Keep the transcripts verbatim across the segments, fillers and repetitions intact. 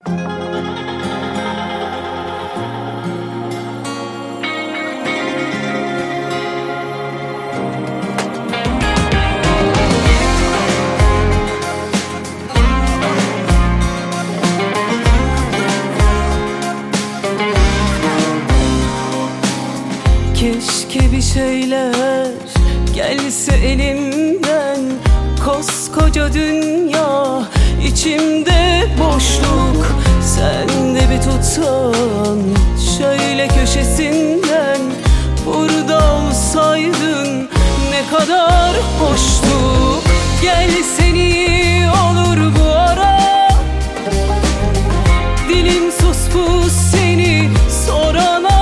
Keşke bir şeyler gelse elimden, koskoca dünya içimde boşluk. Sen de bir tutsan şöyle köşesinden, burada olsaydın ne kadar hoştuk. Gelsen iyi olur bu ara, dilim sus pus seni sorana.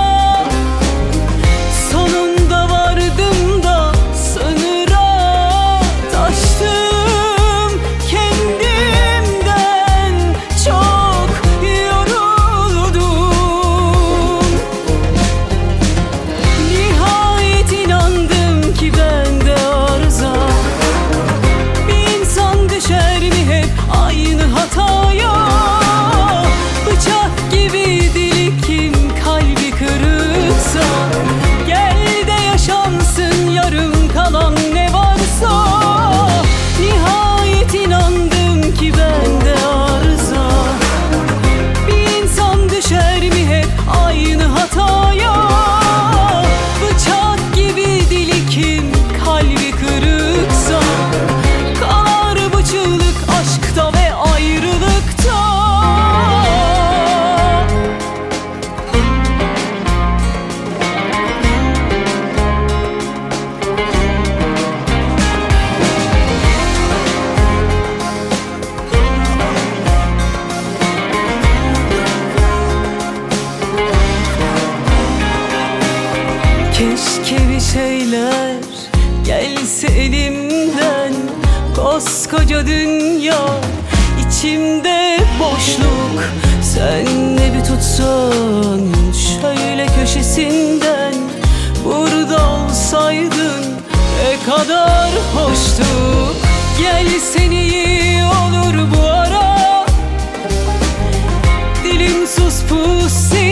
Keşke bir şeyler gelse elimden, koskoca dünya içimde boşluk. Sen de bir tutsan şöyle köşesinden, burada olsaydın ne kadar hoştuk. Gelsen iyi olur bu ara, dilim sus pus